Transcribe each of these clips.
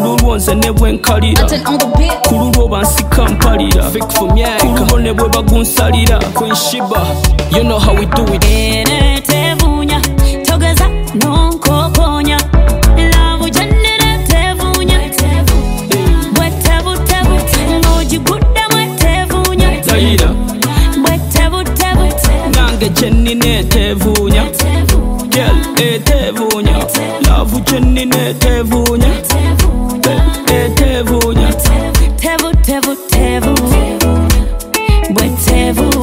kululwo nze ne bwenkalira kululwo bansika mpalira kululwo ne bwe bagunsalira Queen Shiba, you know how we do it. Tevunya togeza nonkokonya love jennere tevunya bwe tevu ngoji gudda bwe tevunya Zaira bwe tevu nange jennine tevunya girl tevunya love jennine tevunya tevunya tevu bwe tevu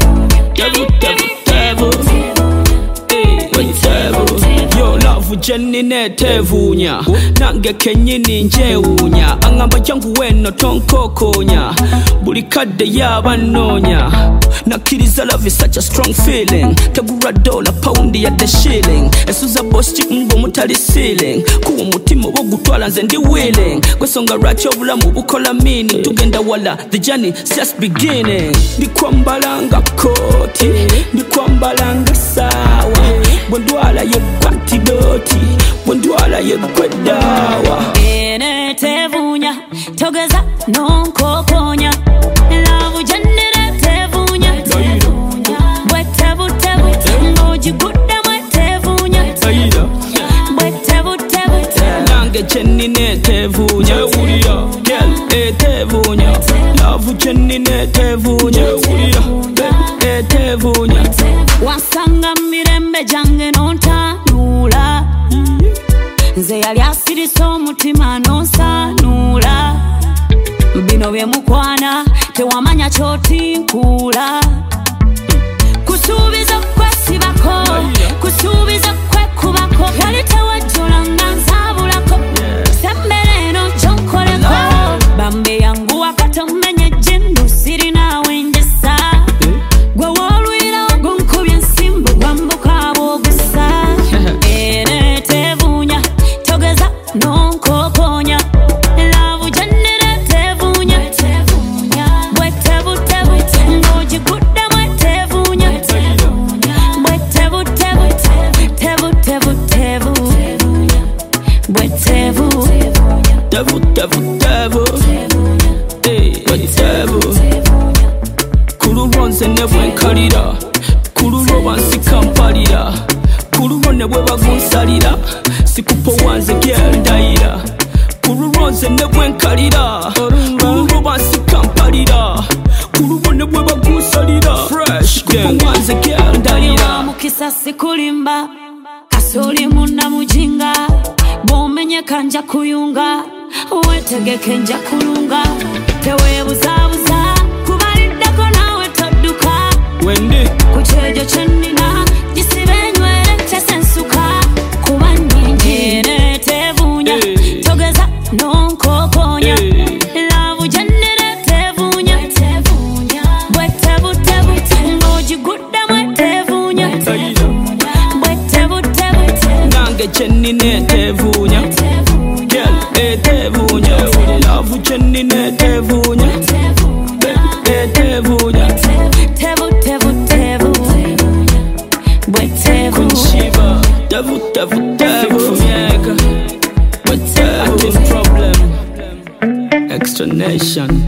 Yo love jennine tevunya nange kenyini njewunya angamba jangu weno tonkokonya buli kadde yabanonya nakiriza love is such a strong feeling tegura dollar pound ya the shilling esuza boss chick ngo mutali ceiling kuwa mutima wogutwala nze ndi willing kwesonga racho obulamu bukola mini tugenda wala the journey is just beginning ndikwambalanga koti ndikwambalanga sawa bwendwala yekwati doti bwendwala yekwedawa tevunya togeza nonkokonya love jennere tevunya bwe tevu ngoji gudda bwe tevunya bwe tevu nange jennine tevunya girl tevunya love jennine tevunya tevunya wasanga mirembe jange nontanula nze yali asirisa omutima nonsanula bino byemukwana tewamanya kyotinkula kusuubiza kwesibako kusuubiza kwekubako yali tewajjulanga nsabulako sembere eno kyonkoleko bambe yangu wakatomenye jindu siri nawe njesa gwe wolwira ogunkubye ensimbu gwambuka bwogusa tevunya togeza nonkokonya love jennere tevunya bwe tevu ngoji gudda bwe tevunya bwe tevu bwe tevu kululwo nze ne bwenkalira kululwo bansika mpalira kululwo ne bwe bagunsalira sikupo wanze girl ndayira kululwo nze ne bwenkalira kululwo bansika mpalira kululwo ne bwe bagunsalira sikupo wanze girl ndayira mukisa sikulimba kasoli muna mujinga bomenye kanja kuyunga wetegeke nja kulunga tewebuzabuza kubaliddako nawe todduka wendi kukyejo kyennina gisibe enywere kyesensuka kuba nnyingi tevunya togeza nonkokonya love jennere tevunya bwe tevu ngoji gudda bwe tevunya bwe tevu nange jennine tevunya girl tevunya love jennine tevunya tevunya bwe tevu Queen Shiba, tevu Acting problem Extra Nation